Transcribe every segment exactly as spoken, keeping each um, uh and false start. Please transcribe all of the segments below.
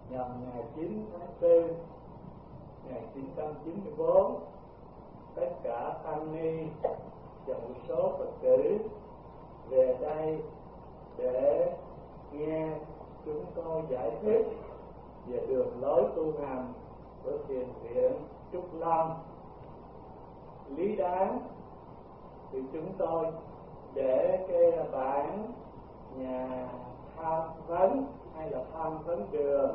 nhằm ngày chín tháng tư một nghìn chín trăm chín mươi bốn, tất cả tăng ni và một số Phật tử về đây để nghe chúng tôi giải thích về đường lối tu hành của Thiền viện Trúc Lâm. Lý đáng thì chúng tôi để cái bản nhà tham vấn hay là tham vấn đường.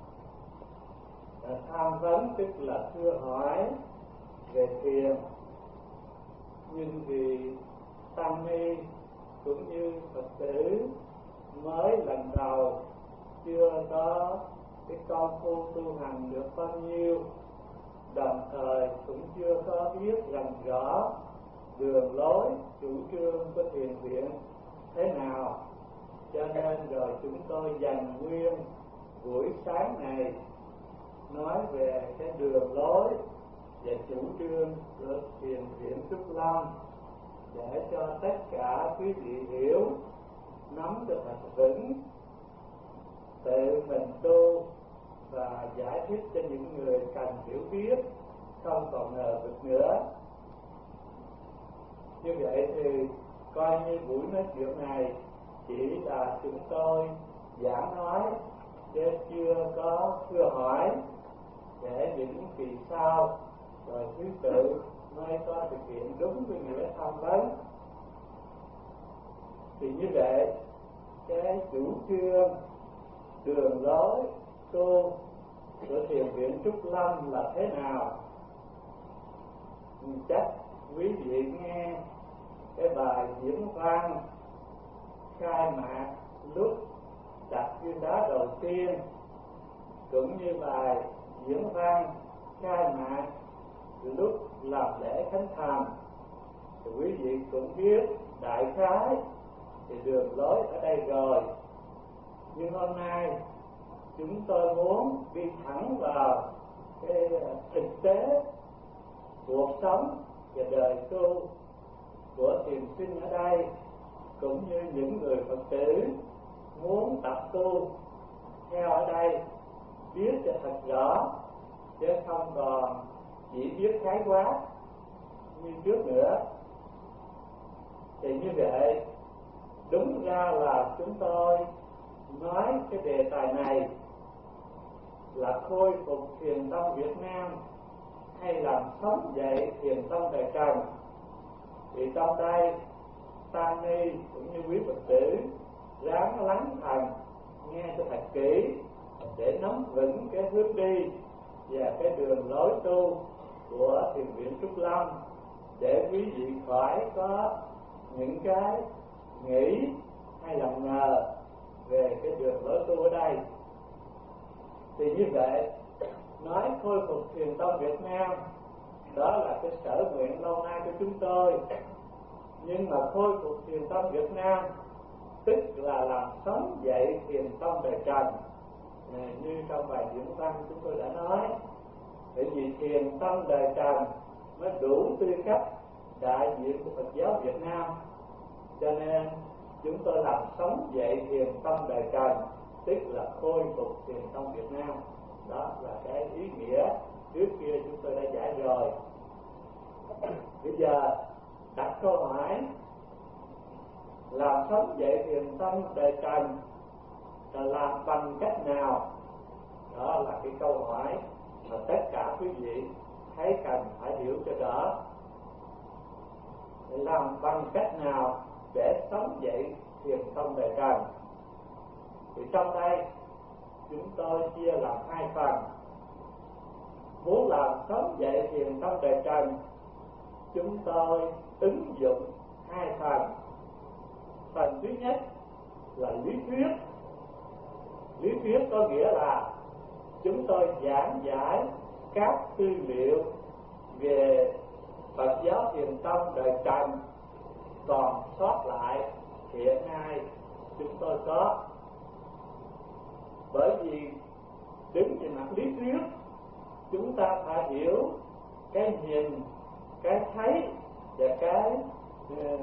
Tham vấn tức là thưa hỏi về thiền, nhưng vì tăng ni cũng như Phật tử mới lần đầu chưa có cái công phu tu hành được bao nhiêu, đồng thời cũng chưa có biết rằng rõ đường lối chủ trương của thiền viện thế nào, cho nên rồi chúng tôi dành nguyên buổi sáng này nói về cái đường lối và chủ trương của Thiền viện Trúc Lâm để cho tất cả quý vị hiểu, nắm được thật vững, tự mình tu và giải thích cho những người cần hiểu biết, không còn ngờ vực nữa. Như vậy thì coi như buổi nói chuyện này chỉ là chúng tôi giảng nói chứ chưa có thưa hỏi, để những kỳ sau rồi thứ tự mới có thực hiện đúng với nghĩa tham vấn. Thì như vậy cái chủ trương đường lối tu của Thiền viện Trúc Lâm là thế nào? Chắc quý vị nghe cái bài diễn văn khai mạc lúc đặt viên đá đầu tiên, cũng như bài diễn văn khai mạc lúc làm lễ khánh thành, thì quý vị cũng biết đại khái thì đường lối ở đây rồi. Nhưng hôm nay chúng tôi muốn đi thẳng vào cái thực tế cuộc sống và đời tu của thiền sinh ở đây, cũng như những người Phật tử muốn tập tu theo ở đây, biết cho thật rõ chứ không còn chỉ biết khái quát như trước nữa. Thì như vậy đúng ra là chúng tôi nói cái đề tài này là khôi phục thiền tông Việt Nam hay làm sống dậy thiền tông đời Trần. Thì trong đây tăng ni cũng như quý Phật tử ráng lắng thần nghe cho thật kỹ để nắm vững cái hướng đi và cái đường lối tu của Thiền viện Trúc Lâm, để quý vị khỏi có những cái nghĩ hay là ngờ về cái đường lối tu ở đây. Thì như vậy nói khôi phục thiền tông Việt Nam đó là cái sở nguyện lâu nay của chúng tôi, nhưng mà khôi phục thiền tông Việt Nam tức là làm sống dậy thiền tông đời Trần. À, như trong bài diễn văn chúng tôi đã nói, bởi vì thiền tông đời Trần mới đủ tư cách đại diện của Phật giáo Việt Nam, cho nên chúng tôi làm sống dậy thiền tông đời Trần, tức là khôi phục thiền tông Việt Nam. Đó là cái ý nghĩa trước kia chúng tôi đã giải rồi. Bây giờ đặt câu hỏi làm sống dậy thiền tông đời Trần là làm bằng cách nào? Đó là cái câu hỏi mà tất cả quý vị thấy cần phải hiểu cho rõ. Làm bằng cách nào để sống dậy thiền tông đời Trần? Thì trong đây chúng tôi chia làm hai phần. Muốn làm sống dậy thiền tông đời Trần, chúng tôi ứng dụng hai phần. Phần thứ nhất là lý thuyết. Lý thuyết có nghĩa là chúng tôi giảng giải các tư liệu về Phật giáo thiền tông đời Trần còn sót lại hiện nay chúng tôi có. Bởi vì đứng về mặt lý thuyết, chúng ta phải hiểu cái nhìn, cái thấy và cái uh,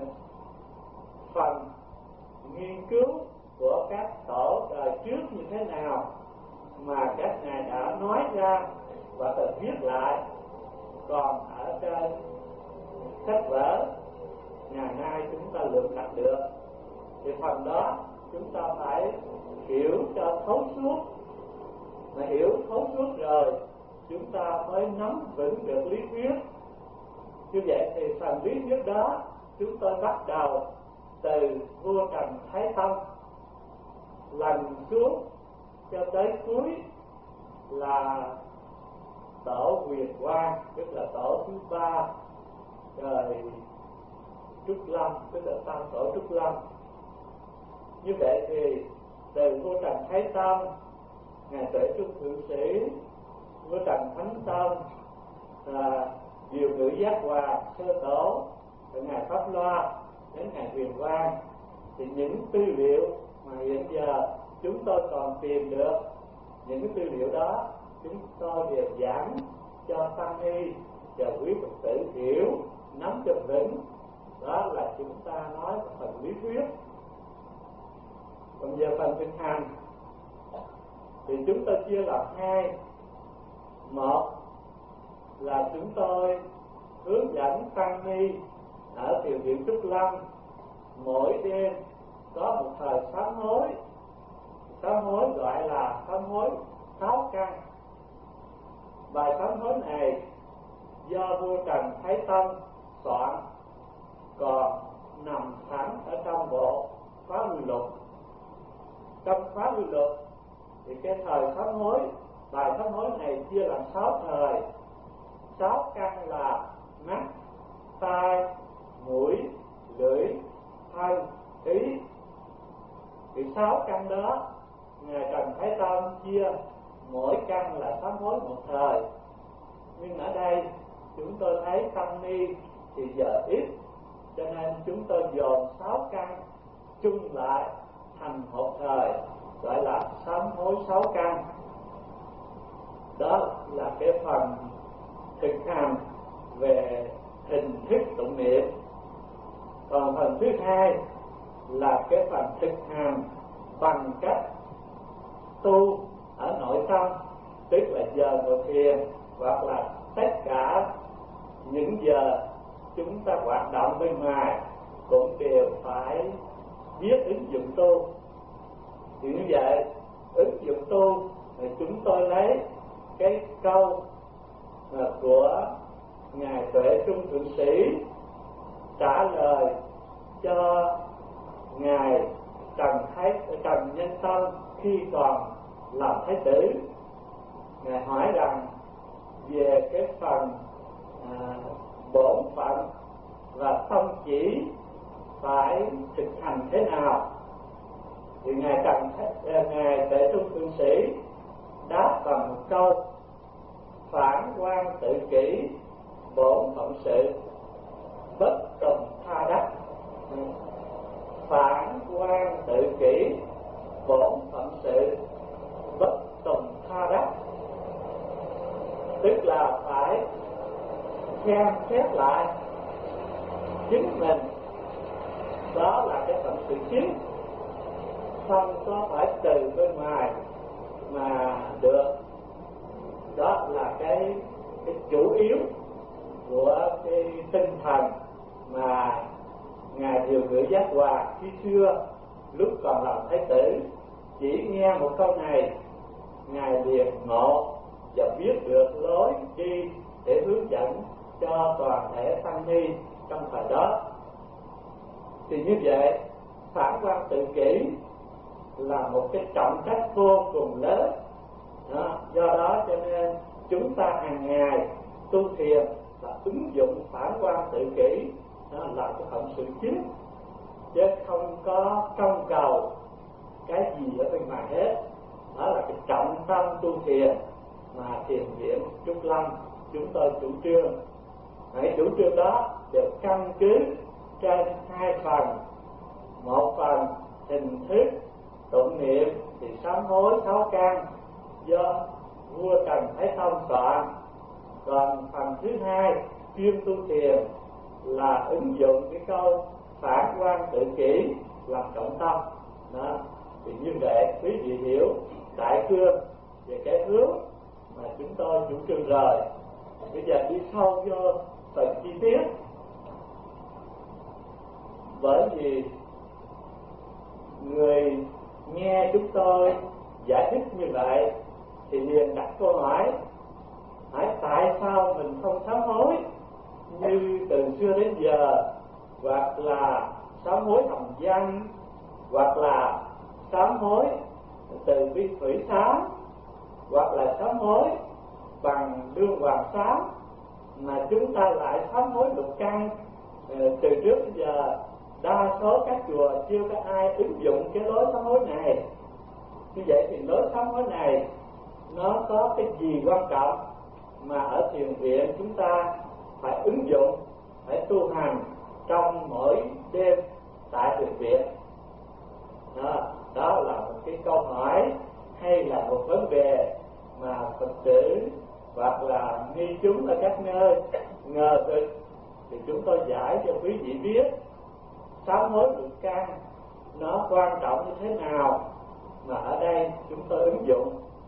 phần nghiên cứu của các tổ đời trước như thế nào, mà các ngài đã nói ra và tự viết lại, còn ở trên sách vở ngày nay chúng ta lượm lặt được, thì phần đó chúng ta phải hiểu cho thấu suốt. Mà hiểu thấu suốt rồi chúng ta mới nắm vững được lý thuyết. Như vậy thì phần lý thuyết đó chúng tôi bắt đầu từ vua Trần Thái Tông, lần xuống cho tới cuối là tổ Huyền Quang, tức là tổ thứ ba đời Trúc Lâm, tức là tam tổ Trúc Lâm. Như vậy thì từ vua Trần Thái Tông, ngài Tuệ Trung Thượng Sĩ, vua Trần Thánh Tông, là Diệu Ngự Giác Hòa Sơ Tổ, từ ngài Pháp Loa đến ngài Huyền Quang, thì những tư liệu mà hiện giờ chúng tôi còn tìm được, những cái tư liệu đó chúng tôi đều giảng cho tăng ni và quý Phật tử hiểu, nắm cho vững. Đó là chúng ta nói phần lý thuyết. Còn giờ phần thực hành thì chúng tôi chia làm hai. Một là chúng tôi hướng dẫn tăng ni ở thiền viện Trúc Lâm mỗi đêm có một thời sám hối. Sám hối gọi là sám hối sáu căn. Bài sám hối này do vua Trần Thái Tông soạn, còn nằm sẵn ở trong bộ Phá Huy Lục. Trong Phá Huy Lục thì cái thời sám hối, bài sám hối này chia làm sáu thời. Sáu căn là mắt, tai, mũi, lưỡi, thân, ý. Thì sáu căn đó ngài Trần Thái Tông chia mỗi căn là sám hối một thời. Nhưng ở đây chúng tôi thấy tăng ni thì giờ ít, cho nên chúng tôi dồn sáu căn chung lại thành một thời, gọi là sám hối sáu căn. Đó là cái phần thực hành về hình thức tụng niệm. Còn phần thứ hai là cái phần thực hành bằng cách tu ở nội tâm, tức là giờ ngồi thiền, hoặc là tất cả những giờ chúng ta hoạt động bên ngoài cũng đều phải biết ứng dụng tu. Thì như vậy, ứng dụng tu thì chúng tôi lấy cái câu của ngài Tuệ Trung Thượng Sĩ trả lời cho ngài Trần Thái Trần Nhân Tông khi còn làm thái tử. Ngài hỏi rằng về cái phần à, bổn phận và tâm chỉ phải thực hành thế nào, thì ngài Trần ngài Tuệ Trung Thượng Sĩ đáp bằng một câu: phản quan tự kỷ, bổn phận sự, bất tùng tha đắc. Phản quan tự kỷ, bổn phận sự, bất tùng tha đắc. Tức là phải xem xét lại chính mình, đó là cái phận sự chính, không có phải từ bên ngoài mà được. Đó là cái, cái chủ yếu của cái tinh thần mà ngài Diệu Ngự Giác Hòa khi xưa lúc còn làm thái tử, chỉ nghe một câu này ngài liền ngộ và biết được lối đi để hướng dẫn cho toàn thể tăng ni trong thời đó. Thì như vậy, phản quan tự kỷ là một cái trọng trách vô cùng lớn. Đó, do đó cho nên chúng ta hàng ngày tu thiền là ứng dụng phản quan tự kỷ, đó là cái phận sự chính, chứ không có trông cầu cái gì ở bên ngoài hết. Đó là cái trọng tâm tu thiền mà thiền viện Trúc Lâm chúng tôi chủ trương. Hãy chủ trương đó đều căn cứ trên hai phần. Một phần hình thức tụng niệm thì sám hối sáu căn do vua Trần Thái Tông soạn. Còn phần thứ hai chuyên tu thiền là ứng dụng cái câu phản quan tự kỷ làm trọng tâm. Đó. Thì như vậy quý vị hiểu đại cương về cái hướng mà chúng tôi chủ trương rồi. Bây giờ đi sâu vô phần chi tiết, bởi vì người nghe chúng tôi giải thích như vậy thì liền đặt câu hỏi: hỏi tại sao mình không sám hối như từ xưa đến giờ, hoặc là sám hối hồng danh, hoặc là sám hối từ bi thủy xám, hoặc là sám hối bằng lương hoàng xám, mà chúng ta lại sám hối lục căn. Từ trước đến giờ đa số các chùa chưa có ai ứng dụng cái lối sám hối này. Như vậy thì lối sám hối này nó có cái gì quan trọng mà ở thiền viện chúng ta phải ứng dụng, phải tu hành trong mỗi đêm tại thiền viện? Đó, đó là một cái câu hỏi hay là một vấn đề mà Phật tử hoặc là nghi chúng ở các nơi ngờ vực, thì chúng tôi giải cho quý vị biết sám hối lục căn nó quan trọng như thế nào mà ở đây chúng tôi ứng dụng.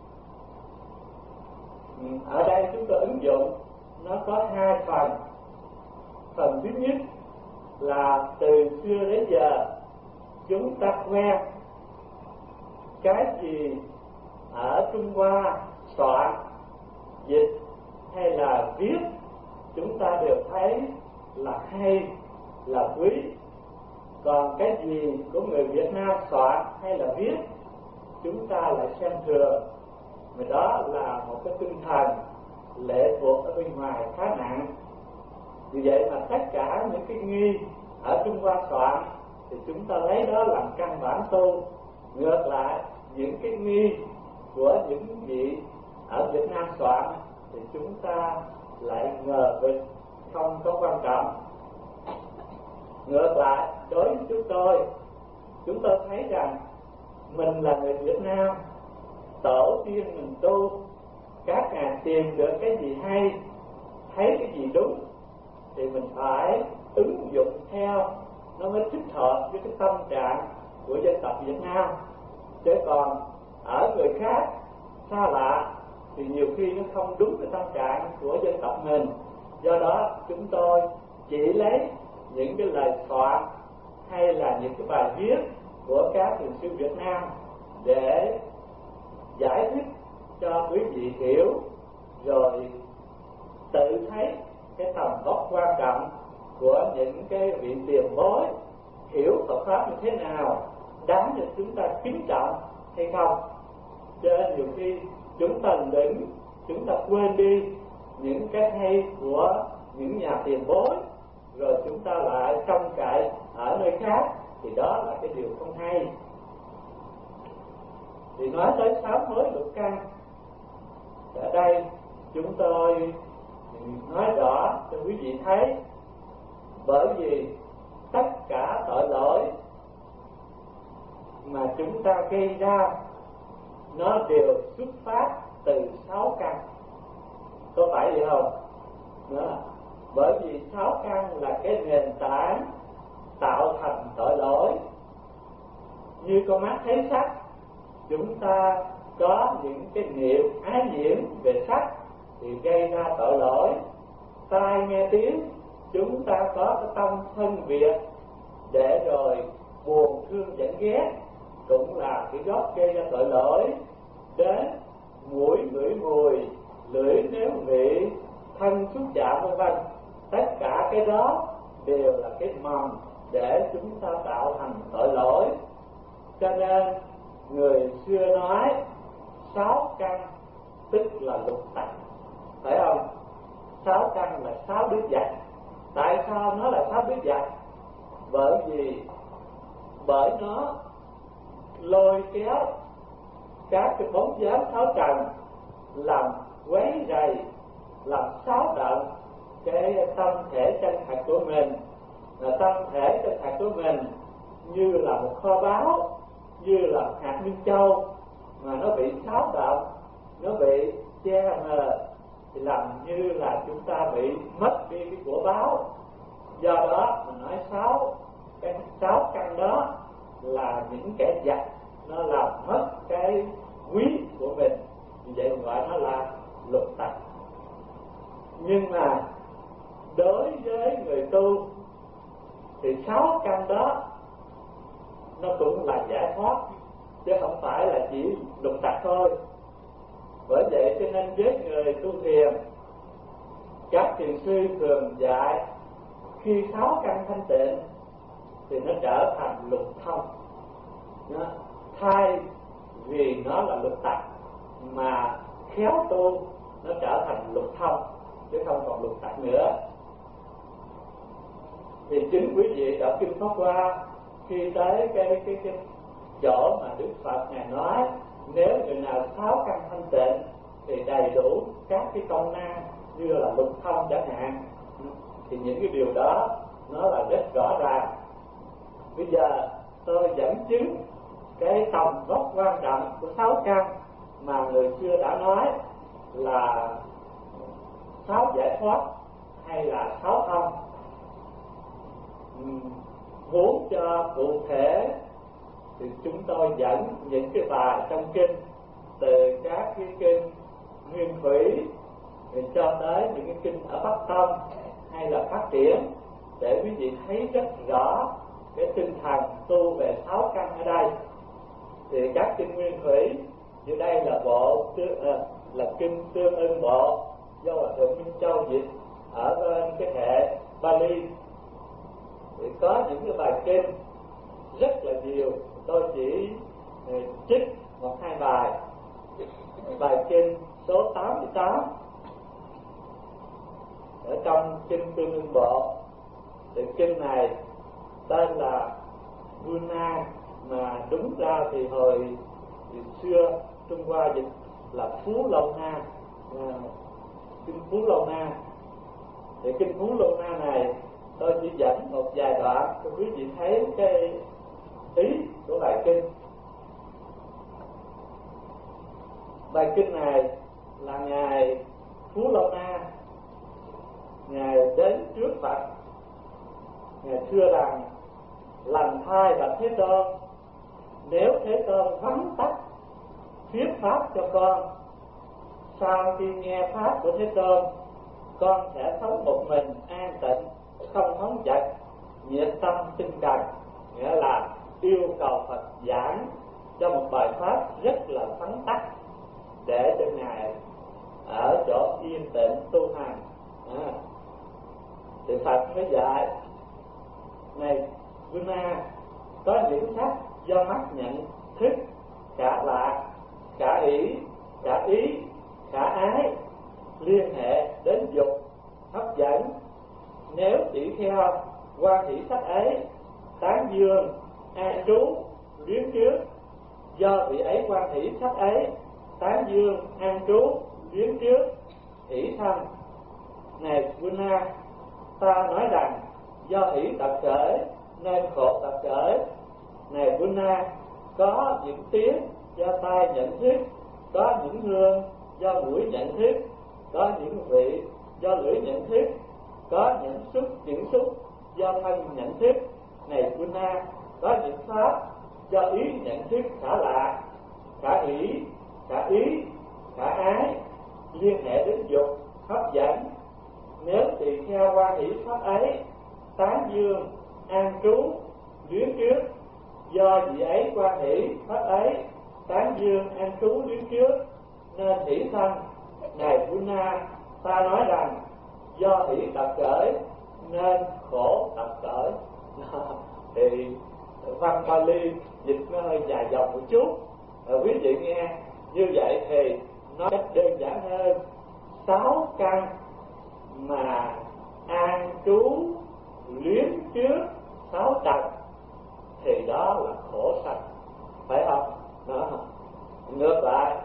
Ở đây chúng tôi ứng dụng nó có hai phần. Phần thứ nhất là từ xưa đến giờ chúng ta quen cái gì ở Trung Hoa soạn, dịch hay là viết, chúng ta đều thấy là hay, là quý. Còn cái gì của người Việt Nam soạn hay là viết, chúng ta lại xem thường. Mà đó là một cái tinh thần lệ thuộc ở bên ngoài khá nặng. Vì vậy mà tất cả những cái nghi ở Trung Hoa soạn thì chúng ta lấy đó làm căn bản tu. Ngược lại, những cái nghi của những vị ở Việt Nam soạn thì chúng ta lại ngờ vực, không có quan trọng. Ngược lại, đối với chúng tôi, chúng tôi thấy rằng mình là người Việt Nam, tổ tiên mình tu, các ngài tìm được cái gì hay, thấy cái gì đúng thì mình phải ứng dụng theo, nó mới thích hợp với cái tâm trạng của dân tộc Việt Nam. Chứ còn ở người khác xa lạ thì nhiều khi nó không đúng với tâm trạng của dân tộc mình. Do đó chúng tôi chỉ lấy những cái lời soạn hay là những cái bài viết của các thiền sư Việt Nam để giải thích cho quý vị hiểu, rồi tự thấy cái tầm vóc quan trọng của những cái vị tiền bối hiểu Phật pháp như thế nào, đáng để chúng ta kính trọng hay không. Cho nên nhiều khi chúng ta lĩnh, chúng ta quên đi những cái hay của những nhà tiền bối, rồi chúng ta lại trông cậy ở nơi khác, thì đó là cái điều không hay. Thì nói tới sám hối lục căn, ở đây chúng tôi nói rõ cho quý vị thấy, bởi vì tất cả tội lỗi mà chúng ta gây ra nó đều xuất phát từ sáu căn. Có phải vậy không? Đó. Bởi vì sáu căn là cái nền tảng tạo thành tội lỗi. Như con mắt thấy sắc, chúng ta có những cái niệm ái nhiễm về sắc thì gây ra tội lỗi. Tai nghe tiếng, chúng ta có cái tâm phân biệt để rồi buồn thương giận ghét, cũng là cái gốc gây ra tội lỗi. Đến mũi ngửi mùi, lưỡi nếm vị, thân xúc chạm vân vân, tất cả cái đó đều là cái mầm để chúng ta tạo thành tội lỗi. Cho nên người xưa nói sáu căn tức là lục tặc, phải không? Sáu căn là sáu đứa giặc. Tại sao nó là sáu đứa giặc? Bởi vì bởi nó lôi kéo các cái bóng dáng sáu trần làm quấy rầy, làm xáo động cái tâm thể chân thật của mình. Là tâm thể chân thật của mình như là một kho báu, như là một hạt minh châu mà nó bị xáo động, nó bị che mờ, thì làm như là chúng ta bị mất đi cái của báu. Do đó mình nói sáu cái sáu căn đó là những kẻ giặc, nó làm mất cái quý của mình. Vì Nhưng mà đối với người tu thì sáu căn đó nó cũng là giải thoát, chứ không phải là chỉ lục tặc thôi. Bởi vậy cho nên với người tu thiền, các thiền sư thường dạy khi sáu căn thanh tịnh thì nó trở thành lục thông, nó, thay vì nó là lục tặc mà khéo tu nó trở thành lục thông chứ không còn lục tặc nữa. Thì chính quý vị đọc kinh Pháp Hoa, khi tới cái cái cái chỗ mà Đức Phật ngài nói nếu người nào sáu căn thanh tịnh thì đầy đủ các cái công năng như là lục thông chẳng hạn, thì những cái điều đó nó là rất rõ ràng. Bây giờ tôi dẫn chứng cái tầm gốc quan trọng của sáu căn mà người xưa đã nói là sáu giải thoát hay là sáu thông. Muốn cho cụ thể thì chúng tôi dẫn những cái bài trong kinh, từ các cái kinh Nguyên Thủy cho tới những cái kinh ở Bắc Tông hay là Phát Triển, để quý vị thấy rất rõ cái tinh thần tu về sáu căn ở đây. Thì các kinh Nguyên Thủy như đây là bộ à, là kinh Tương Ưng Bộ do Hòa Thượng Minh Châu dịch ở bên cái hệ Bali, thì có những cái bài kinh rất là nhiều, tôi chỉ trích một hai bài. Bài kinh số tám mươi tám ở trong kinh Tương Ưng Bộ, thì kinh này tên là Guna, mà đúng ra thì hồi thì xưa Trung Hoa dịch là Phú Lâu Na, à, kinh Phú Lâu Na. Thì kinh Phú Lâu Na này tôi chỉ dẫn một vài đoạn cho quý vị thấy cái ý của bài kinh. Bài kinh này là ngài Phú Lâu Na, ngài đến trước Phật, ngài thưa rằng: lành thai bạch Thế Tôn, nếu Thế Tôn vắng tắt thuyết pháp cho con, sau khi nghe pháp của Thế Tôn, con sẽ sống một mình an tịnh, không phóng dật, nhiệt tâm tinh cần. Nghĩa là yêu cầu Phật giảng cho một bài pháp rất là vắn tắt để cho ngài ở chỗ yên tĩnh tu hành. À, thì Phật mới dạy: này Guna, có những sắc do mắt nhận thức, cả lạc, cả ý, cả ý, cả ái, liên hệ đến dục, hấp dẫn. Nếu chỉ theo quan hỷ sắc ấy, tán dương, an trú, luyến trước, do vị ấy quan hỷ sắc ấy, tán dương, an trú, luyến trước, hỷ sanh. Này Guna, ta nói rằng do hỷ tập khởi nên khổ tập khởi. Này Guna, có những tiếng do tai nhận thức, có những hương do mũi nhận thức, có những vị do lưỡi nhận thức, có những xúc những xúc do thân nhận thức. Này Guna, có những pháp do ý nhận thức cả lạc, cả ý, cả ý, cả ái, liên hệ đến dục, hấp dẫn. Nếu tùy theo quan hỷ pháp ấy, tán dương, an trú, luyến trước, do vị ấy quan hỷ pháp ấy, tán dương, an trú, luyến trước, nên hỷ sanh. Này Guna, ta nói rằng do hỷ tập khởi nên khổ tập khởi. Thì văn Bali dịch nó hơi dài dòng một chút, à, quý vị nghe như vậy thì nó cách đơn giản hơn. Sáu căn mà an trú luyến trước sáu trần thì đó là khổ sanh, phải không? Đó. Ngược lại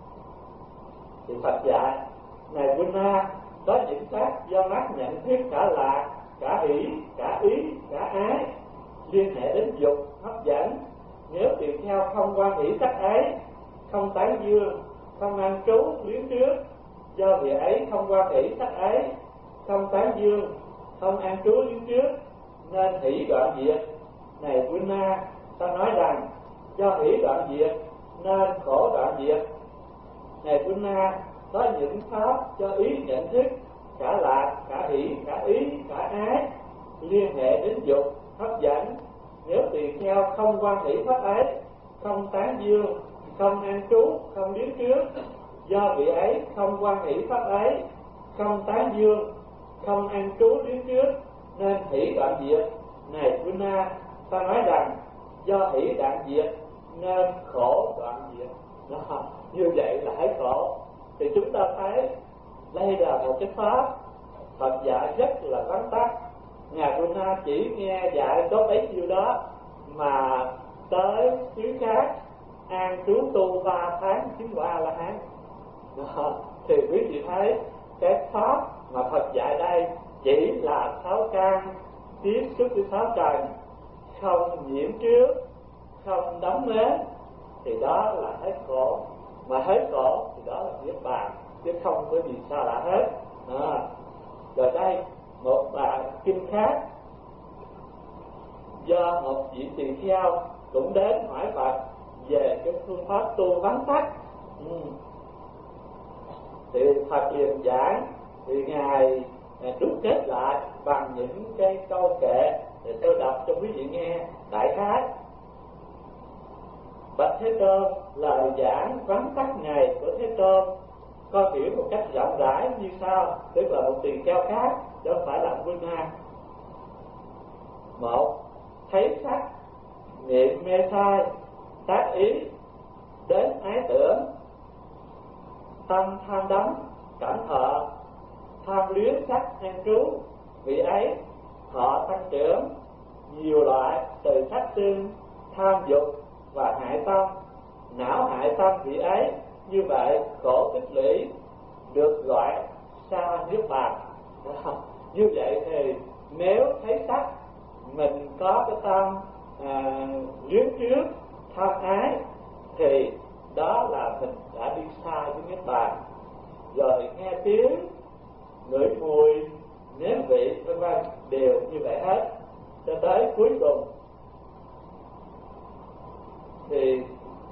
thì Phật dạy: này Guna, có những sắc do mắt nhận thức cả lạc, cả hỷ, cả ý, cả ái, liên hệ đến dục, hấp dẫn. Nếu tùy theo không quan hỷ sắc ấy, không tán dương, không an trú luyến trước, do vị ấy không quan hỷ sắc ấy, không tán dương, không an trú luyến trước, nên hỷ đoạn diệt. Này Guna, ta nói rằng do hỷ đoạn diệt nên khổ đoạn diệt. Này Guna, có những pháp cho ý nhận thức, cả lạc, cả hỷ, cả ý, cả ái, liên hệ đến dục, hấp dẫn. Nếu tùy theo không quan hỷ pháp ấy, không tán dương, không an trú, không điếu trước, do vị ấy không quan hỷ pháp ấy, không tán dương, không an trú điếu trước, nên hỷ đoạn diệt. Này Guna, ta nói rằng do hỷ đoạn diệt nên khổ đoạn diệt. Đó, như vậy là hết khổ. Thì chúng ta thấy đây là một cái pháp Phật dạy rất là vắn tắt. Ngài Guna chỉ nghe dạy có bấy nhiêu đó mà tới xứ khác an trú tu ba tháng chứng quả A La Hán. Thì quý vị thấy cái pháp mà Phật dạy đây chỉ là sáu căn tiếp xúc với sáu trần, không nhiễm trước, không đắm mến, thì đó là hết khổ. Mà hết khổ thì đó là niết bàn, chứ không có gì xa lạ hết. À, rồi đây một bài kinh khác, do một vị tỳ kheo cũng đến hỏi Phật về cái phương pháp tu vắn tắt. Ừ. Thì Phật liền giảng, thì ngài đúc kết lại bằng những cái câu kệ để tôi đọc cho quý vị nghe đại khái. Bạch Thế Tôn, lời giảng vắn tắt này của Thế Tôn có hiểu một cách rộng rãi như sau, tức là một tỳ kheo khác, chứ không phải là Guna. Một, thấy sắc, niệm mê sai, tác ý, đến ái tưởng, tâm tham đắm, cảm thọ, tham luyến sắc an trú, vị ấy thọ tăng trưởng, nhiều loại từ sát sinh, tham dục và hại tâm, não hại tâm vị ấy, như vậy khổ tích lũy được gọi xa niết bàn. Như vậy thì nếu thấy sắc mình có cái tâm à, luyến trước, tham ái, thì đó là mình đã đi xa với niết bàn. Rồi nghe tiếng, ngửi mùi, nếm vị, vân vân đều như vậy hết, cho tới cuối cùng thì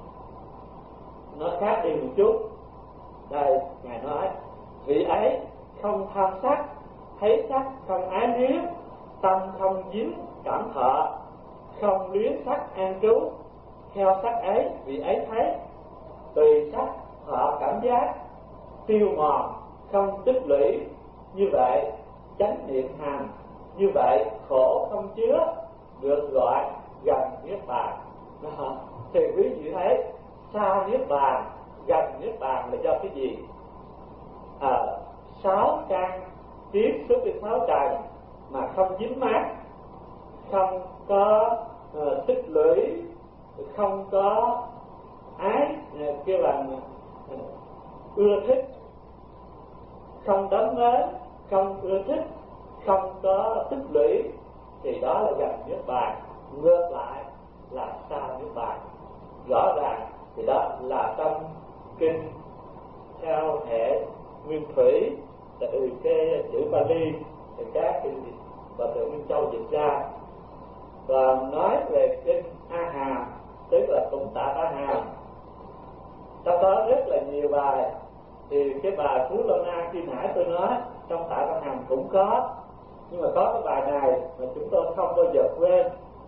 nó khác đi một chút. Đây ngài nói, vị ấy không tham sắc, thấy sắc không ái luyến, tâm không dính cảm thọ, không luyến sắc an trú, theo sắc ấy vị ấy thấy, tùy sắc thọ cảm giác, tiêu mòn không tích lũy, như vậy chánh niệm hành, như vậy khổ không chứa, được gọi gần niết bàn. Thì quý vị thấy xa niết bàn, gần niết bàn là do cái gì? À, sáu căn tiếp xúc với sáu trần mà không dính mát, không có uh, tích lũy, không có ái, uh, kêu là uh, ưa thích, không đắm mến, không ưa thích, không có tích lũy, thì đó là gần niết bàn. Ngược lại là xa niết bàn. Rõ ràng thì đó là trong kinh theo hệ nguyên thủy, từ cái chữ Pali thì các kinh và từ Minh Châu dịch ra. Còn nói về kinh A Hàm, tức là tụng tạ A Hàm, ta có rất là nhiều bài. Thì cái bài Phú Lô Na khi nãy tôi nói trong tạ A Hàm cũng có, nhưng mà có cái bài này mà chúng tôi không bao giờ quên.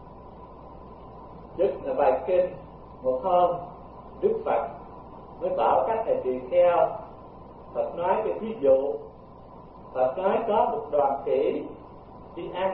Tức là bài kinh một hôm Đức Phật mới bảo các thầy tỳ kheo. Phật nói cái ví dụ, Phật nói có một đoàn khỉ đi ăn,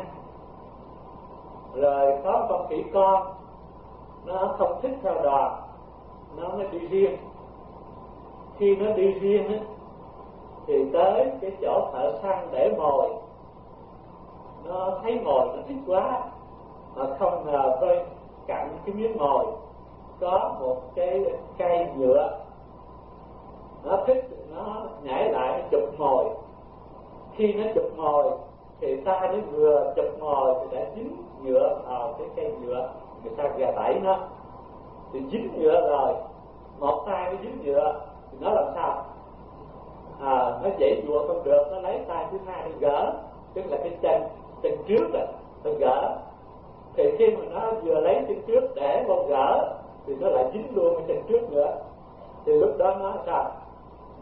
rồi có một con khỉ con nó không thích theo đoàn, nó mới đi riêng. Khi nó đi riêng ấy, thì tới cái chỗ thợ săn để mồi, nó thấy mồi nó thích quá, mà không ngờ với cạnh cái miếng mồi có một cái cây nhựa. Nó thích, nó nhảy lại nó chụp mồi. Khi nó chụp mồi thì tay nó vừa chụp mồi thì đã dính nhựa vào cái cây nhựa, người ta gà tẩy nó thì dính nhựa rồi, một tay nó dính nhựa thì nó làm sao? À, nó dãy dụa không được, nó lấy tay thứ hai nó gỡ, tức là cái chân chân trước rồi nó gỡ. Thì khi mà nó vừa lấy chân trước để vô gỡ thì nó lại dính luôn cái chân trước nữa. Thì lúc đó nó sao?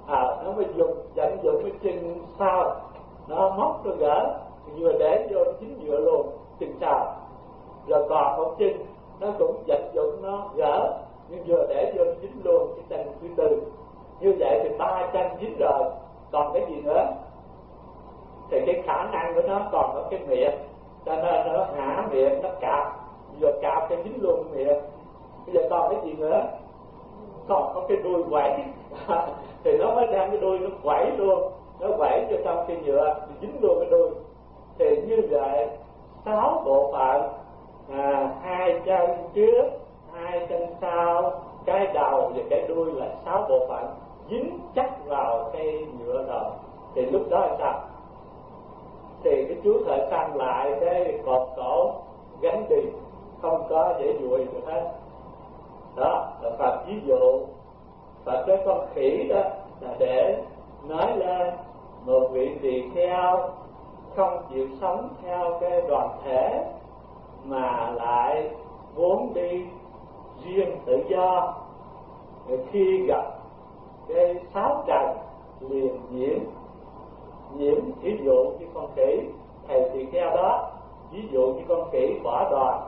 à, nó mới dùng vận dụng cái chân sau, nó móc nó gỡ, vừa để vô chính giữa luôn chân sau. Rồi còn một chân nó cũng vận dụng nó gỡ, nhưng vừa để vô chính luôn cái chân thứ tư. Như vậy thì ba chân dính rồi, còn cái gì nữa? Thì cái khả năng của nó còn có cái miệng, cho nên nó hả miệng nó cạp, vừa cạp cái dính luôn miệng. Bây giờ còn cái gì nữa? Còn có cái đuôi quẩy thì nó mới đem cái đuôi nó quẩy luôn, nó quẩy vô trong cái nhựa thì dính luôn cái đuôi. Thì như vậy sáu bộ phận, à, hai chân trước, hai chân sau, cái đầu và cái đuôi là sáu bộ phận dính chắc vào cái nhựa rồi. Thì lúc đó là sao? Thì cái chú thợ săn lại cái cột cổ gánh đi, không có dễ dụi được hết. Đó là Phật ví dụ. Phật cái con khỉ đó là để nói lên một vị tỳ kheo không chịu sống theo cái đoàn thể mà lại muốn đi riêng tự do. Khi gặp cái sáu trần liền nhiễm nhiễm ví dụ như con khỉ, thầy tỳ kheo đó ví dụ như con khỉ bỏ đoàn,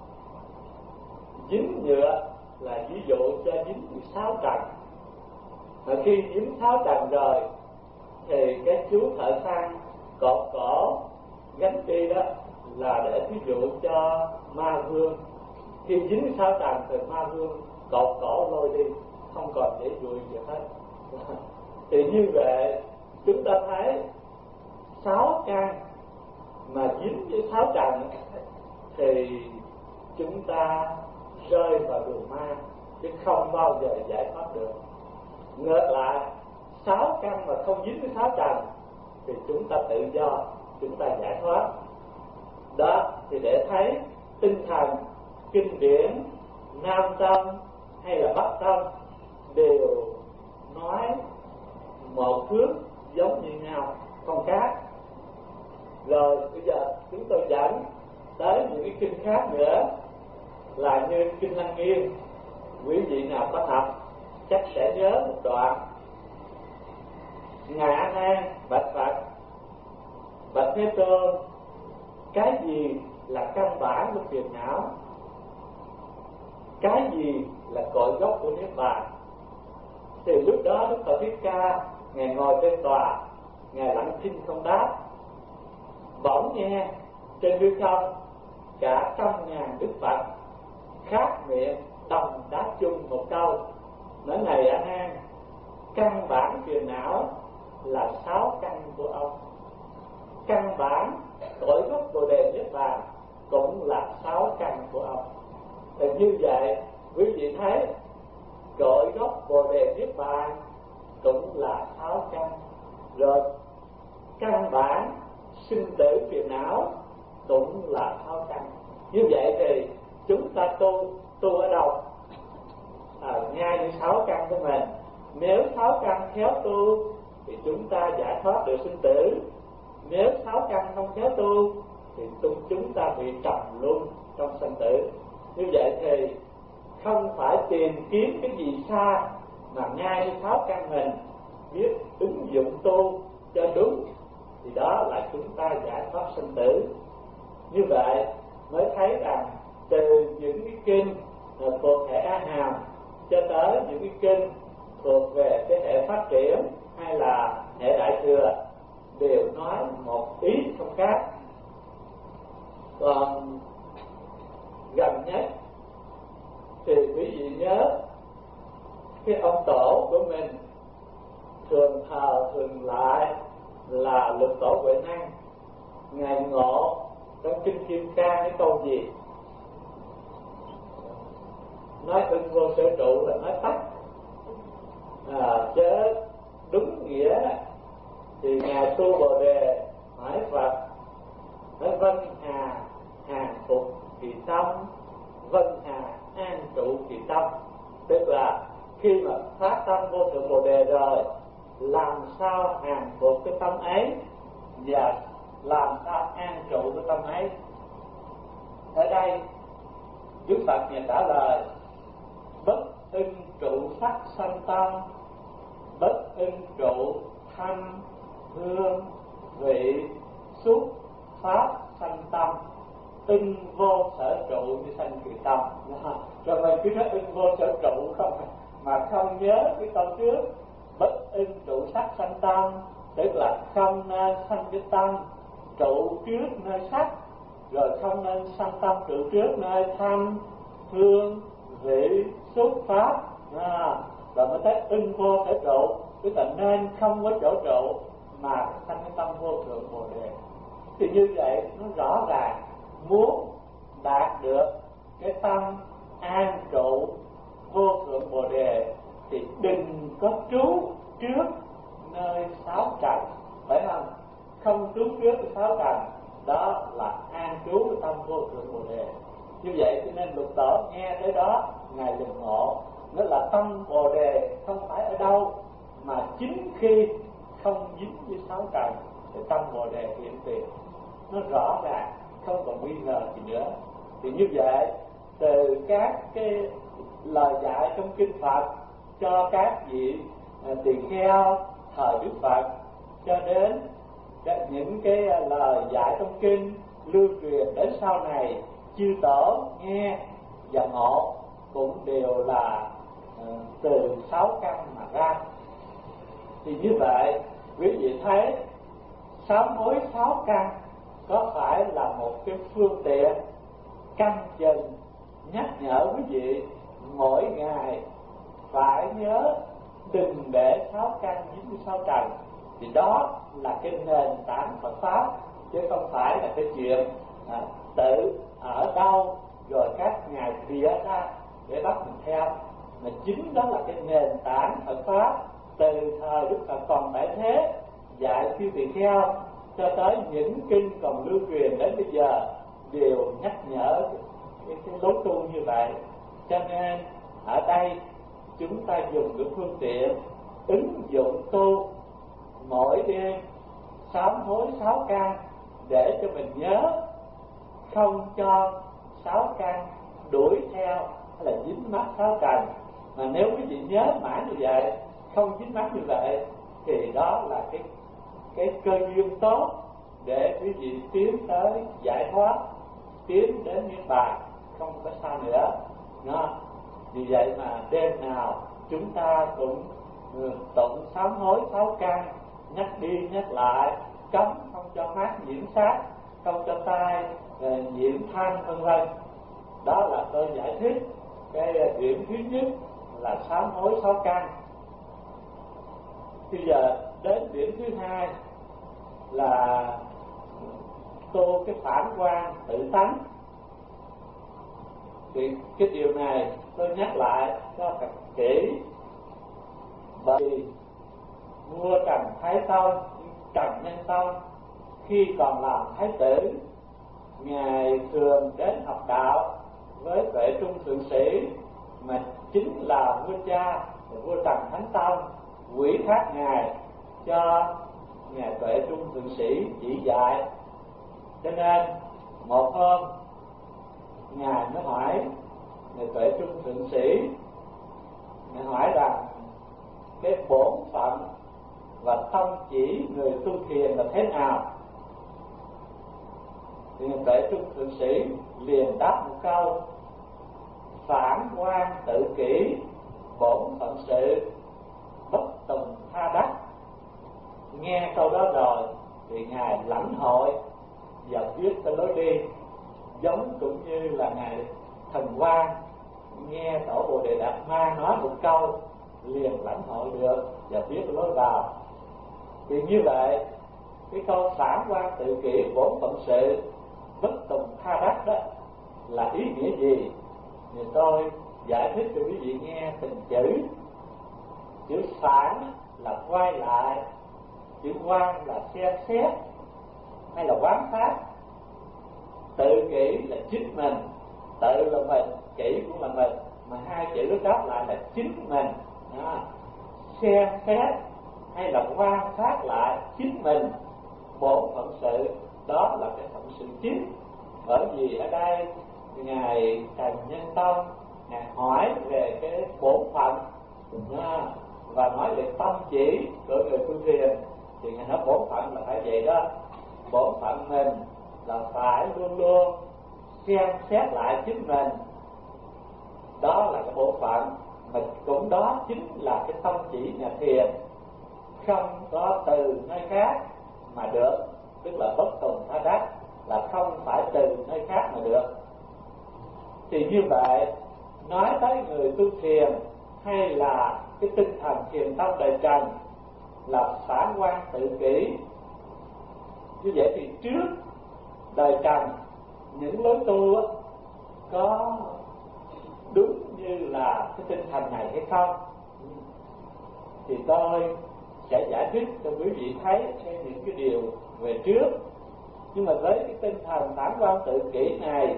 dính nhựa là ví dụ cho dính sáu trần. Và khi dính sáu trần rồi thì cái chú thợ săn cột cổ gánh đi đó là để ví dụ cho ma vương. Khi dính sáu trần thì ma vương cột cổ lôi đi, không còn dễ dụi gì hết. Thì như vậy chúng ta thấy sáu căn mà dính với sáu trần thì chúng ta rơi vào đường ma, chứ không bao giờ giải thoát được. Ngược lại, sáu căn mà không dính với sáu trần thì chúng ta tự do, chúng ta giải thoát. Đó thì để thấy tinh thần kinh điển Nam Tông hay là Bắc Tông đều nói một hướng giống như nhau, không khác. Rồi bây giờ chúng tôi dẫn tới những cái kinh khác nữa, là như kinh Lăng Nghiêm. Quý vị nào có học chắc sẽ nhớ một đoạn. Ngài A Nan bạch Phật: bạch Thế Tôn, cái gì là căn bản của phiền não? Cái gì là cội gốc của niết bàn? Thì lúc đó Đức Phật Thích Ca ngài ngồi trên tòa, ngài lặng thinh không đáp. Bỗng nghe trên hư không cả trăm ngàn Đức Phật khác miệng đồng đáp chung một câu, nói: này A Nan, căn bản phiền não là sáu căn của ông, căn bản cội gốc bồ đề niết bàn cũng là sáu căn của ông. Thì như vậy quý vị thấy cội gốc bồ đề niết bàn cũng là sáu căn, rồi căn bản sinh tử phiền não cũng là sáu căn. Như vậy thì chúng ta tu tu ở đâu? À, ngay như sáu căn của mình. Nếu sáu căn khéo tu thì chúng ta giải thoát được sinh tử. Nếu sáu căn không khéo tu thì chúng ta bị trầm luân trong sinh tử. Như vậy thì không phải tìm kiếm cái gì xa, mà ngay như sáu căn mình biết ứng dụng tu cho đúng thì đó là chúng ta giải thoát sinh tử. Như vậy mới thấy rằng từ những cái kinh thuộc hệ A Hàm cho tới những cái kinh thuộc về cái hệ phát triển hay là hệ đại thừa đều nói một ý không khác. Còn gần nhất thì quý vị nhớ cái ông tổ của mình thường thờ thường lại là Lục Tổ Huệ Năng. Ngài ngộ trong kinh Kim Cang cái câu gì? Nói ưng vô sở trụ là nói tắt, à, chứ đúng nghĩa thì Ngài tu Bồ Đề hỏi Phật: nói vân hà hàng phục kỳ tâm, vân hà an trụ kỳ tâm. Tức là khi mà phát tâm vô thượng Bồ Đề rồi, làm sao hàng phục cái tâm ấy và làm sao an trụ cái tâm ấy. Ở đây Đức Phật Ngài trả lời: bất ưng trụ sắc sanh tâm, bất ưng trụ thanh hương vị xúc pháp sanh tâm. Ưng vô sở trụ như sanh kỳ tâm. Rồi mình cứ nói ưng vô sở trụ không, mà không nhớ cái câu trước bất ưng trụ sắc sanh tâm, tức là không nên sanh cái tâm trụ trước nơi sắc, rồi không nên sanh tâm trụ trước nơi thanh hương vị xúc pháp. À, rồi mới tới ưng vô sở trụ, tức là nên không có chỗ trụ mà sanh cái tâm vô thượng bồ đề. Thì như vậy nó rõ ràng, muốn đạt được cái tâm an trụ vô thượng bồ đề thì đừng có trú trước nơi sáu trần, phải không? Không trú trước nơi sáu trần, đó là an trú cái tâm vô thượng bồ đề. Như vậy cho nên Lục Tổ nghe tới đó ngài lĩnh ngộ, nó là tâm bồ đề không phải ở đâu, mà chính khi không dính với sáu trần thì tâm bồ đề hiện tiền. Nó rõ ràng, không còn nghi ngờ gì nữa. Thì như vậy, từ các cái lời dạy trong kinh Phật cho các vị tỳ kheo thời Đức Phật, cho đến những cái lời dạy trong kinh lưu truyền đến sau này, chư tổ nghe và ngộ cũng đều là uh, từ sáu căn mà ra. Thì như vậy, quý vị thấy sám hối sáu căn có phải là một cái phương tiện căn chừng nhắc nhở quý vị mỗi ngày phải nhớ đừng để sáu căn dính với sáu trần? Thì đó là cái nền tảng Phật pháp, chứ không phải là cái chuyện à, tự ở đâu rồi các ngài bịa ra để bắt mình theo. Mà chính đó là cái nền tảng Phật pháp từ thời Đức Phật còn tại thế dạy chư tỳ kheo cho tới những kinh còn lưu truyền đến bây giờ đều nhắc nhở cái, cái lối tu như vậy. Cho nên ở đây chúng ta dùng cái phương tiện ứng dụng tu mỗi đêm sám hối sáu căn để cho mình nhớ, không cho sáu căn đuổi theo hay là dính mắc sáu trần. Mà nếu quý vị nhớ mãi như vậy, không dính mắc như vậy, thì đó là cái cái cơ duyên tốt để quý vị tiến tới giải thoát, tiến đến niết bàn, không có sao nữa. Đó. Vì vậy mà đêm nào chúng ta cũng tụng sám hối sáu căn, nhắc đi nhắc lại, cấm không cho mắt nhiễm sắc, không cho tai nhiễm thanh, vân vân. Đó là tôi giải thích cái điểm thứ nhất là sám hối sáu căn. Bây giờ đến điểm thứ hai là tu cái phản quan tự tánh. Thì cái điều này tôi nhắc lại cho thật kỹ, bởi vì vua Trần Thái Tông, Trần Nhân Tông khi còn làm thái tử, ngài thường đến học đạo với Tuệ Trung thượng sĩ, mà chính là vua cha vua Trần Thánh Tông ủy thác ngài cho ngài Tuệ Trung thượng sĩ chỉ dạy. Cho nên một hôm ngài mới hỏi ngài Tuệ Trung thượng sĩ, ngài hỏi rằng cái bổn phận và tâm chỉ người tu thiền là thế nào? Thì ngài Tuệ Trung thượng sĩ liền đáp một câu: phản quan tự kỷ, bổn phận sự, bất tùng tha đắc. Nghe câu đó rồi thì ngài lãnh hội và biết cái lối đi, giống cũng như là ngài Thần Quang nghe tổ Bồ Đề Đạt Ma nói một câu liền lãnh hội được và biết cái lối vào. Thì như vậy cái câu phản quan tự kỷ, bổn phận sự, bất tùng tha đắc đó là ý nghĩa gì? Thì tôi giải thích cho quý vị nghe từng chữ. Chữ phản là quay lại, chữ quan là xem xét hay là quán sát, tự kỷ là chính mình, tự là mình, kỷ cũng là mình, mà hai chữ đó đáp lại là chính mình. Đó. Xem xét hay là quan sát lại chính mình, bổn phận sự, đó là cái phận sự chính. Bởi vì ở đây ngài Trần Nhân Tông ngài hỏi về cái bổn phận, à, và nói về tâm chỉ của người tu thiền, thì ngài nói bổn phận là phải vậy đó. Bổn phận mình là phải luôn luôn xem xét lại chính mình, đó là cái bổn phận. Mà cũng đó chính là cái tâm chỉ nhà thiền, không có từ nơi khác mà được, tức là bất tùng tha đắc, là không phải từ nơi khác mà được. Thì như vậy nói tới người tu thiền hay là cái tinh thần thiền tâm đời trần là phản quan tự kỷ. Như vậy thì trước đời trần những lối tu có đúng như là cái tinh thần này hay không, thì tôi sẽ giải thích cho quý vị thấy những cái điều về trước. Nhưng mà với cái tinh thần phản quan tự kỷ này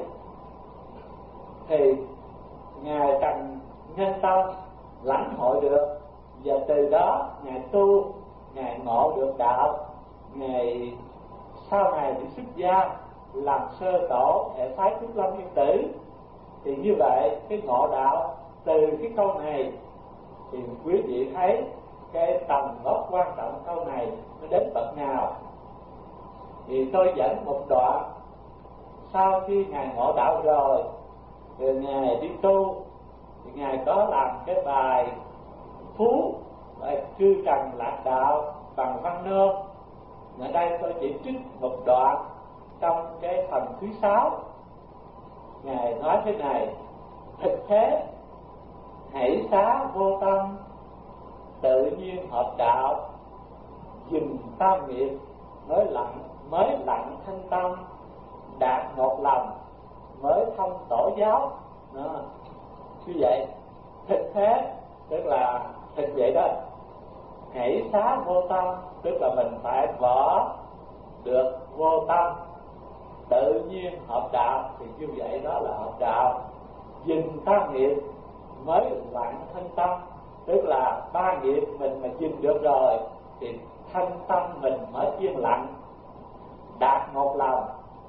thì ngài cần nhân tâm lãnh hội được, và từ đó ngài tu, ngài ngộ được đạo, ngài sau này đi xuất gia làm sơ tổ hệ phái Trúc Lâm Yên Tử. Thì như vậy cái ngộ đạo từ cái câu này thì quý vị thấy cái tầm gốc quan trọng câu này nó đến bậc nào. Thì tôi dẫn một đoạn sau khi ngài ngộ đạo rồi, rồi ngài đi tu, thì ngài có làm cái bài phú bài Chư Trần Lạc Đạo bằng văn nôm. Ở đây tôi chỉ trích một đoạn trong cái phần thứ sáu. Ngài nói thế này: thực thế hãy xá vô tâm, tự nhiên hợp đạo, dừng tam nghiệp mới lặng mới lặng thanh tâm, đạt một lòng mới thông tổ giáo. Đó. Như vậy thực thế tức là thực vậy đó. Hãy xá vô tâm tức là mình phải bỏ được vô tâm, tự nhiên hợp đạo, thì như vậy đó là hợp đạo. Dừng tam nghiệp mới lặng thanh tâm, tức là ba nghiệp mình mà dừng được rồi thì thanh tâm mình mới yên lặng. Đạt một lòng,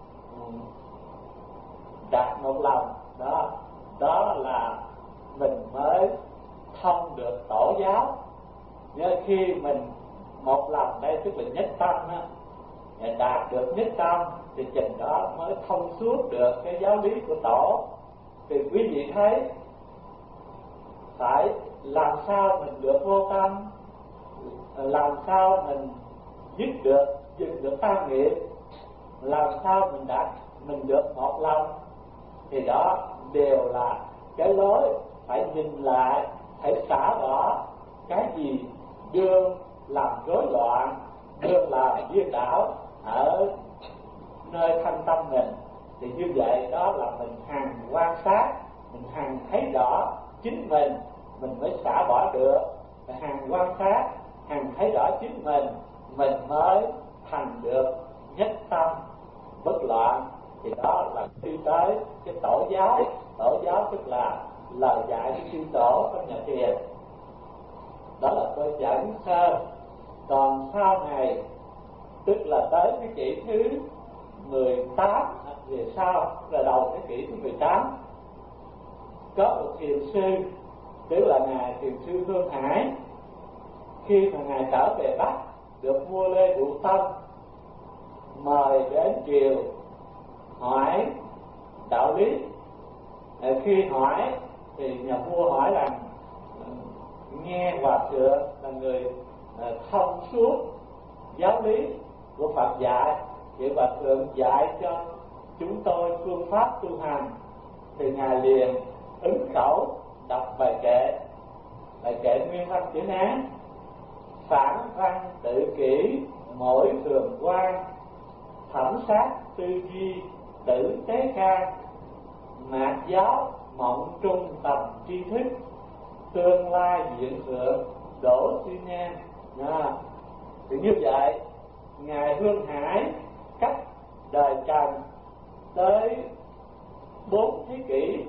đạt một lòng đó, đó là mình mới thông được tổ giáo. Nhớ khi mình một lòng đây tức là nhất tâm á, đạt được nhất tâm thì chừng đó mới thông suốt được cái giáo lý của tổ. Thì quý vị thấy phải làm sao mình được vô tâm, làm sao mình dứt được dừng được tam nghiệp, làm sao mình đạt mình được một lòng, thì đó đều là cái lối phải nhìn lại, phải xả bỏ cái gì đương làm rối loạn, đương làm điên đảo ở nơi thanh tâm mình. Thì như vậy đó là mình hằng quan sát, mình hằng thấy rõ chính mình, mình mới xả bỏ được. Hằng quan sát, hằng thấy rõ chính mình, mình mới thành được nhất tâm bất loạn. Thì đó là đi tới cái tổ giáo. Tổ giáo tức là lời dạy của sư tổ trong nhà thiền. Đó là tôi dẫn sơ. Còn sau này tức là tới cái kỷ thứ mười tám về sau, là đầu thế kỷ thứ mười tám, có một thiền sư tức là ngài thiền sư Hương Hải. Khi mà ngài trở về Bắc được vua Lê Dụ Tông mời đến triều hỏi đạo lý. Khi hỏi thì nhà vua hỏi rằng nghe hòa thượng là người thông suốt giáo lý của Phật dạy, vậy hòa thượng dạy cho chúng tôi phương pháp tu hành. Thì ngài liền ứng khẩu đọc bài kệ. Bài kệ nguyên văn chữ Hán: phản văn tự kỷ mỗi thường quan, thẩm sát tư duy tử tế ca, mạt giáo mộng trung tầm tri thức, tương lai diện thượng đổ suy nhan. À, thì như vậy ngài Hương Hải cách đời Trần tới bốn thế kỷ,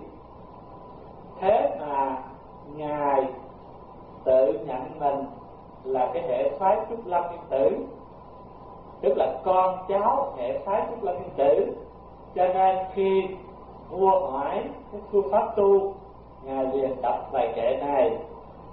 thế mà ngài tự nhận mình là cái hệ phái Trúc Lâm Yên Tử, tức là con cháu hệ phái Trúc Lâm Yên Tử. Cho nên khi vua hỏi cái phương pháp tu, ngài liền đọc bài kệ này: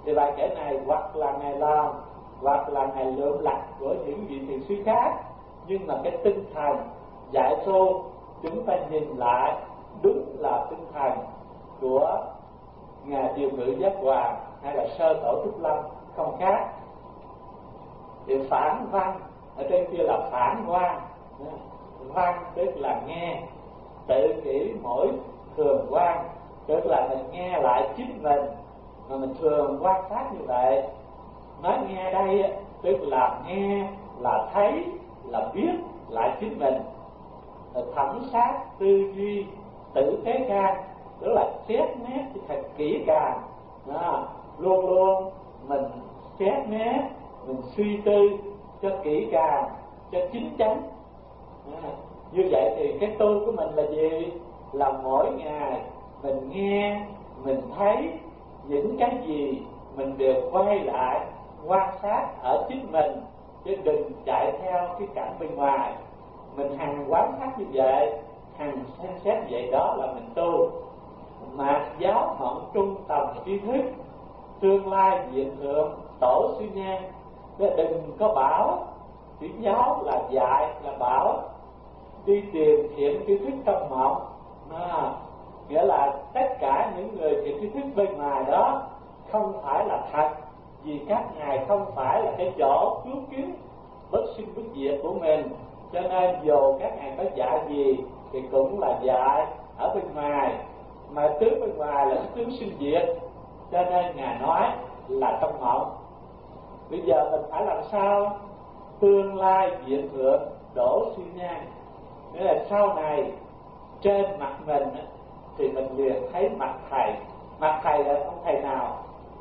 Thì bài kể này hoặc là Ngài làm, hoặc là Ngài lượm lặt của những vị thiền sư khác, nhưng mà cái tinh thần dạy tu chúng ta nhìn lại đúng là tinh thần của Ngài Điều Ngự Giác Hòa hay là Sơ Tổ Trúc Lâm, không khác. Thì phản văn ở trên kia là phản quan, văn tức là nghe, tự kỷ mỗi thường quan tức là mình nghe lại chính mình mà mình thường quan sát như vậy. Nói nghe đây tức là nghe, là thấy, là biết lại chính mình, thẩm sát tư duy tử tế can, tức là xét nét thật kỹ càng, à, luôn luôn mình xét nét, mình suy tư cho kỹ càng, cho chín chắn. À, như vậy thì cái tu của mình là gì? Là mỗi ngày mình nghe, mình thấy những cái gì mình đều quay lại quan sát ở chính mình, chứ đừng chạy theo cái cảnh bên ngoài. Mình hằng quán sát như vậy, hằng xem xét vậy, đó là mình tu. Mạt giáo mộng trung tầm tri thức, tương lai diện thượng tổ sư nhan. Đừng có bảo chữ giáo là dạy, là bảo đi tìm thiện tri thức trong mộng. À, nghĩa là tất cả những người thiện tri thức bên ngoài đó không phải là thật, vì các ngài không phải là cái chỗ cứu kiến bất sinh bất diệt của mình. Cho nên dù các ngài có dạy gì thì cũng là dạy ở bên ngoài, mà tướng bên ngoài là tướng sinh diệt, cho nên ngài nói là trong mộng. Bây giờ mình phải làm sao? Tương lai diện thượng đổ suy nhan, nghĩa là sau này trên mặt mình thì mình liền thấy mặt thầy. Mặt thầy là ông thầy nào?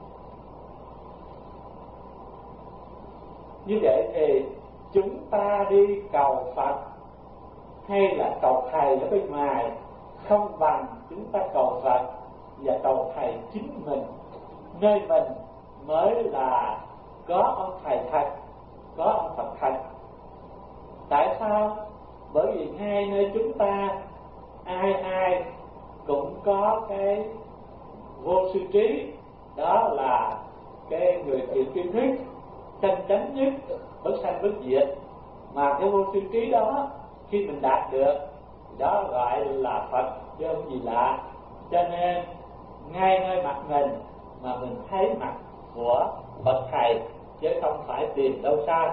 Như vậy thì chúng ta đi cầu Phật hay là cầu thầy ở bên ngoài không bằng chúng ta cầu Phật và cầu thầy chính mình. Nơi mình mới là có ông thầy thật, có ông Phật thật. Tại sao? Bởi vì ngay nơi chúng ta ai ai cũng có cái vô sư trí, đó là cái người thiện tri thức chân chánh nhất, bất sanh bất diệt. Mà cái vô sư trí đó khi mình đạt được, đó gọi là Phật chứ không gì lạ. Cho nên ngay nơi mặt mình mà mình thấy mặt của bậc thầy, chứ không phải tìm đâu xa.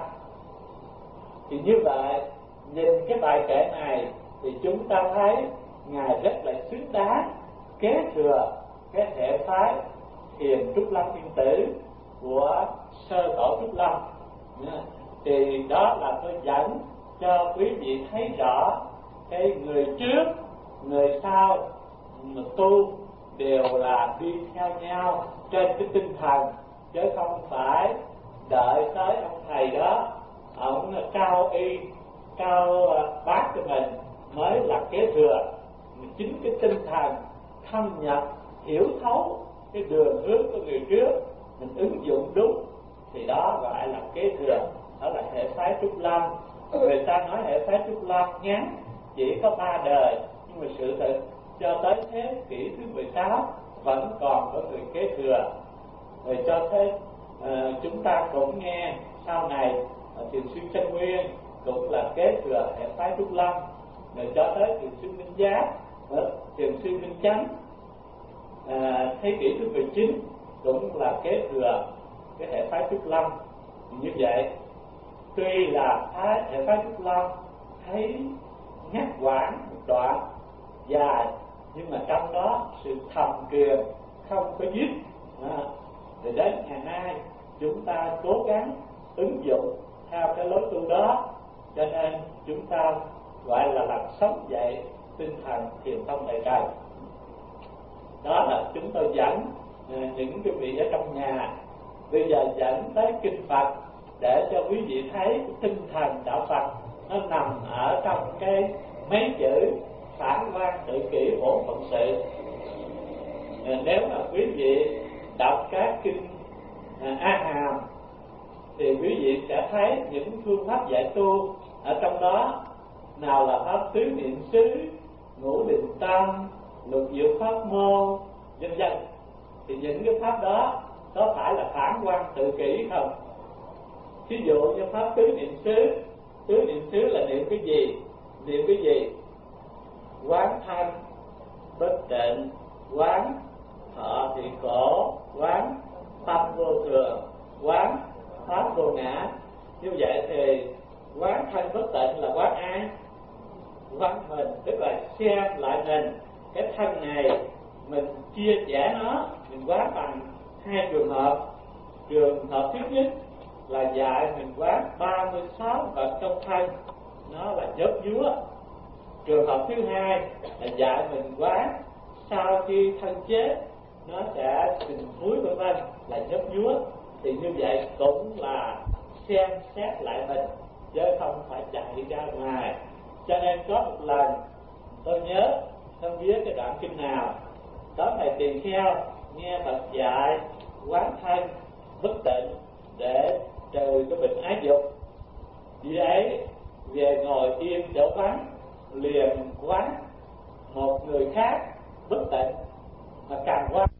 Thì như vậy, nhìn cái bài kể này thì chúng ta thấy ngài rất là xứng đáng kế thừa cái hệ phái Thiền Trúc Lâm Yên Tử của Sơ Tổ Trúc Lâm. Thì đó là tôi dẫn cho quý vị thấy rõ cái người trước, người sau mà tu đều là đi theo nhau trên cái tinh thần, chứ không phải đợi tới ông thầy đó ông cao y cao bác cho mình mới là kế thừa. Chính cái tinh thần thâm nhập hiểu thấu cái đường hướng của người trước, mình ứng dụng đúng thì đó gọi là kế thừa. Đó là hệ phái Trúc Lâm. Người ta nói hệ phái Trúc Lâm ngắn chỉ có ba đời, nhưng mà sự thật cho tới thế kỷ thứ mười sáu vẫn còn có người kế thừa. Rồi cho thế à, chúng ta cũng nghe sau này Thiền sư Chân Nguyên cũng là kế thừa hệ phái Trúc Lâm. Rồi cho tới Thiền sư Minh Giác, Thiền sư Minh Chánh à, thế kỷ thứ mười chín cũng là kế thừa cái hệ phái Trúc Lâm. Như vậy tuy là phái, hệ phái Trúc Lâm thấy ngắt quãng một đoạn dài, nhưng mà trong đó sự thầm truyền không có dứt. À, thì đến ngày nay chúng ta cố gắng ứng dụng theo cái lối tu đó, cho nên chúng ta gọi là làm sống dậy tinh thần thiền tông đại trời. Đó là chúng tôi dẫn những cái vị ở trong nhà, bây giờ dẫn tới kinh Phật để cho quý vị thấy tinh thần đạo Phật nó nằm ở trong cái mấy chữ phản quan tự kỷ bổn phận sự. Nếu mà quý vị đọc các kinh A Hàm thì quý vị sẽ thấy những phương pháp dạy tu ở trong đó, nào là pháp tứ niệm xứ, ngũ định tâm, lục diệu pháp môn, vân vân. Thì những cái pháp đó có phải là phản quan tự kỷ không? Ví dụ như pháp tứ niệm xứ, tứ niệm xứ là niệm cái gì? Niệm cái gì? Quán thanh bất tịnh, quán thọ thì khổ, quán tâm vô thường, quán pháp vô ngã. Như vậy thì quán thanh bất tịnh là quán ai? Quán mình, tức là xem lại mình. Cái thân này mình chia sẻ nó, mình quán bằng hai trường hợp. Trường hợp thứ nhất là dạy mình quán ba mươi sáu vật trong thân, nó là nhớt nhúa. Trường hợp thứ hai là dạy mình quán sau khi thân chết nó sẽ sình thúi vân vân, là nhớt nhúa. Thì như vậy cũng là xem xét lại mình, chứ không phải chạy ra ngoài. Cho nên có một lần tôi nhớ không biết cái đoạn kinh nào, có thầy tỳ kheo nghe Phật dạy quán thân bất tịnh để trừ cái bệnh ái dục. Vì ấy về ngồi yên chỗ vắng, liền quán một người khác bất tịnh, mà càng quán